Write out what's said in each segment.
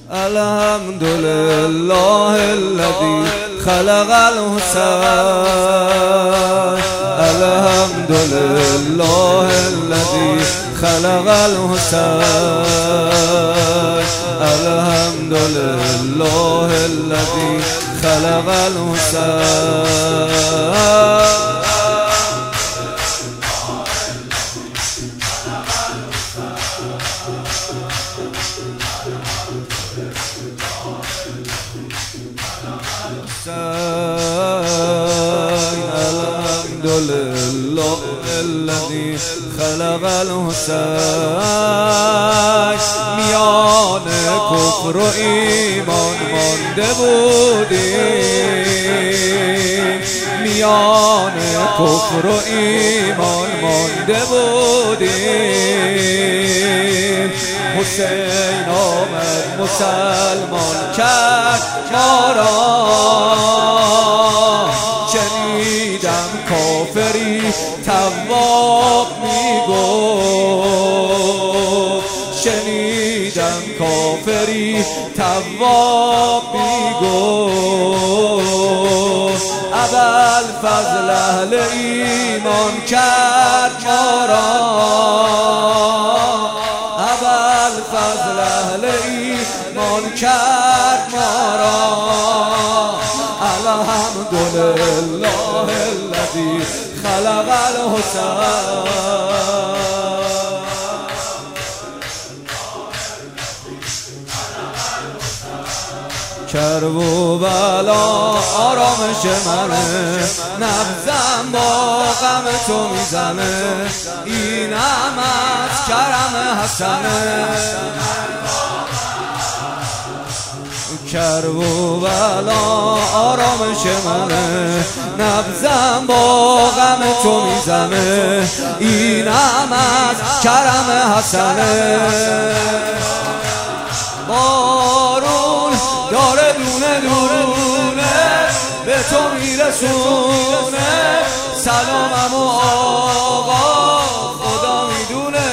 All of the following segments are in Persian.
الحمد لله الذي خلق الحسين. الحمد لله الذي خلق الحسين. الحمد لله الذي خلق الحسين. الحمد لله الذي خلق الحسين. میان کفر و ایمان مانده بودیم، میان کفر و ایمان مانده بودیم. حسین آمد مسلمان کرد ما را. شنیدم کافری تواب میگفت، شنیدم کافری تواب میگفت. ابوالفضل اهل ایمان کرد ما را. ابوالفضل اهل ایمان کرد ما را. الحمد لله الذي خلق الحسين. کرب و بلا آرامش منه، نبضم با غم تو میزنه. اینم از کرم حسنه. کرب و بلا آرامش منه، نبضم با غم تو میزنه. اینم از کرم حسنه. بارون داره دونه دونه به تو میرسونه. سلامم و آقا خدا میدونه.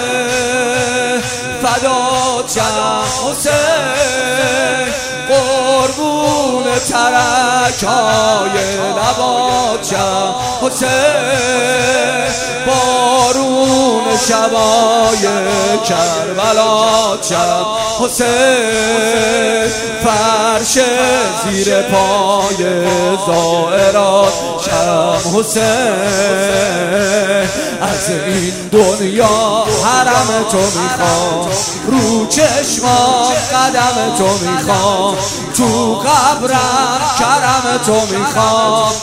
فدات شم حسین، قربون ترکای لبات شم حسین. بارون شبای کربلات شم حسین. فرش زیر پای زائرات شم حسین. از این دنیا حرم تو میخوام، رو چشمام قدم تو میخوام. تو قبرم کرم تو میخوام.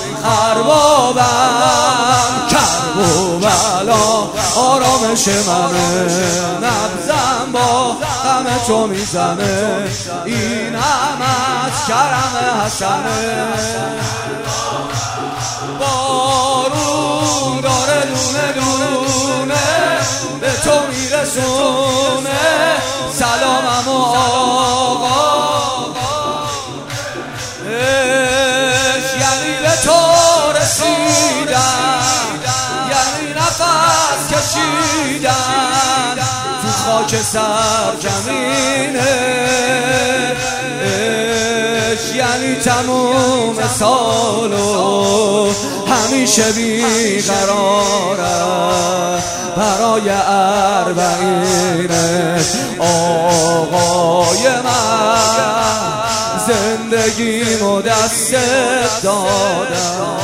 اربابم کرب و بلا آرامش منه، نبضم با غم تو میزنه. این هم از کرم حسنه. بارون داره دونه دونه به تو میرسونه. سلامم و آقا یعنی به تو رسیدن، یعنی نفس کشیدن تو خاک سرزمینه. یعنی تموم سالو همیشه بیقراره برای اربعین آقای من. زندگیمو دست دادم.